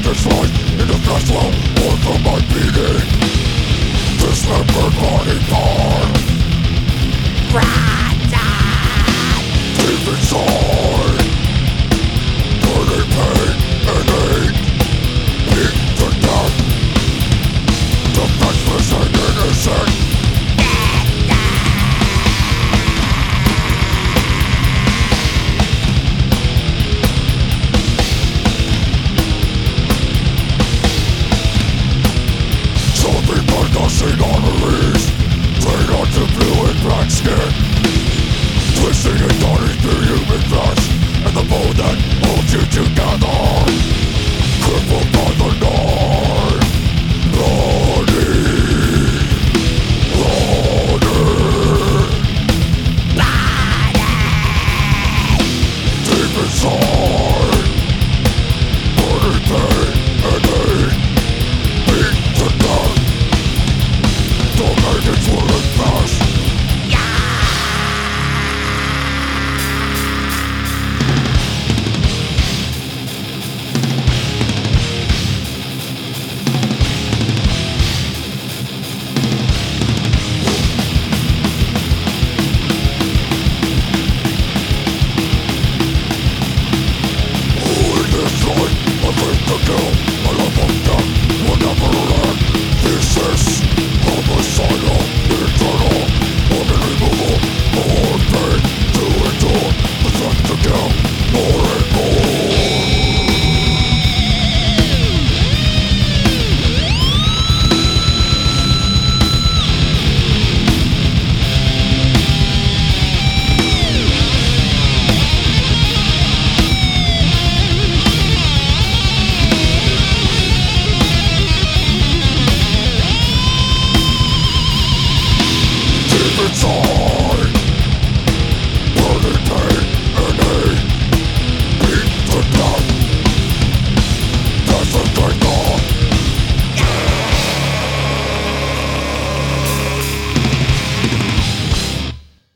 destroyed in the flesh will born from my being. Dismembered body part deep inside, burning pain and hate, beat to death, defenseless and innocent. Nothing arteries, drain onto blue and black skin, twisting and turning through human flesh, and the bone that holds you together, crippled by the